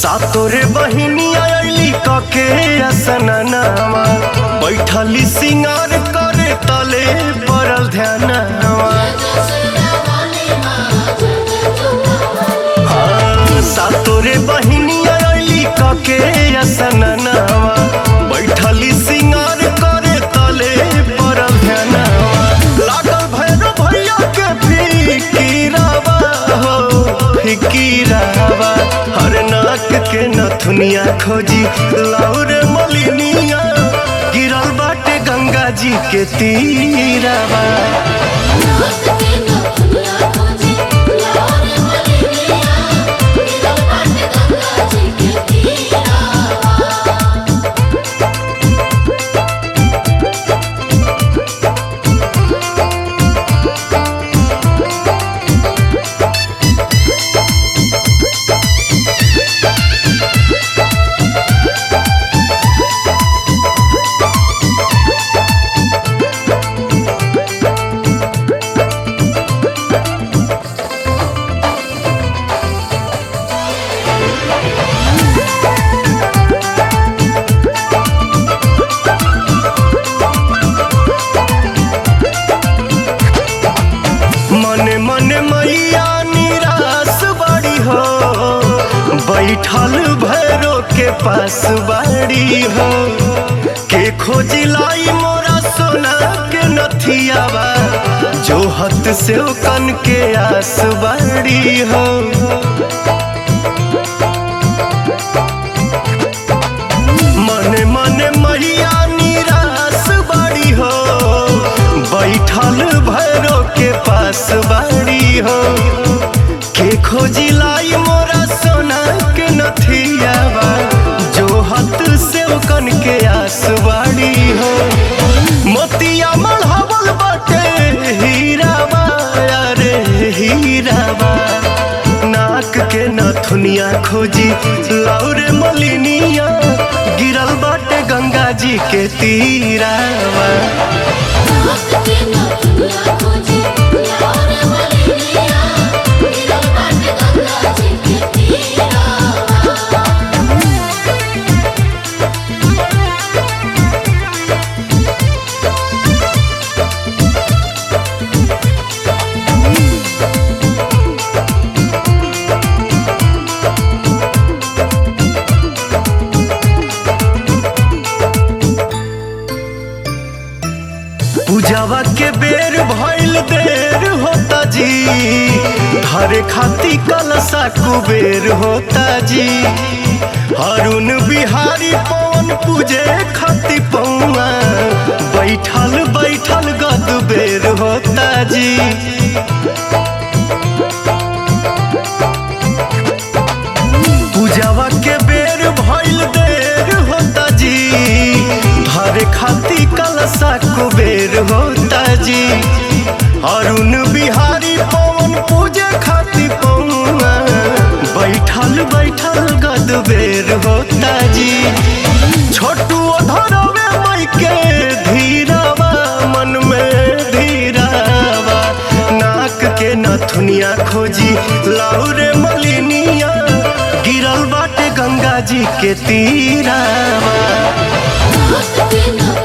सातोरे बहिनिया अइली कके असननावा बैठली सिंगार करे तले पड़ल ध्यानवा। सातोरे बहिनिया अइली कके असननावा बैठली सिंगार करे तले पड़ल ध्यानवा। लागल भैरव भैया के फिकीरावा हो फिकीरावा। हर नाक के नथुनिया खोजी लाउर मलिनिया गिरल बाटे गंगा जी के तीरावा। मने मने मैया निराश बड़ी हो बैठल भैरो के पास बाड़ी हो। के खोजिलाई मोरा सोना के नथियावा जो हत से कन के आस बाड़ी हो। मने मने मैया निराश बड़ी हो बैठल भैरो के पास बाड़ी हो। के खोजी लाई मोरा सोना के नथियावा जो हत से कन के आस बाड़ी हो। मोतिया मढ़ावल बाटे हीरावा अरे हीरावा। नाक के नथुनिया खोजी लाउरे मलिनिया गिरल बाटे गंगा जी के तीरावा। पूजावा के बेर भइल देर होता जी धरे खाती कलसा कुबेर होता जी। अरुण बिहारी पवन पूजे खाती पौआ बैठल बैठल गद बेर होता जी। पूजावा के बेर भइल देर होता जी धरे खाती कलसा कुबेर होता जी। अरुण बिहारी पवन पूजे खाती पौआ बैठल बैठल गद बेर होता जी। छोटू धरवे मई के धीरावा मन में धीरावा। नाक के नथुनिया खोजी लाउरे मलिनिया गिरल बाटे गंगा जी के तीरावा।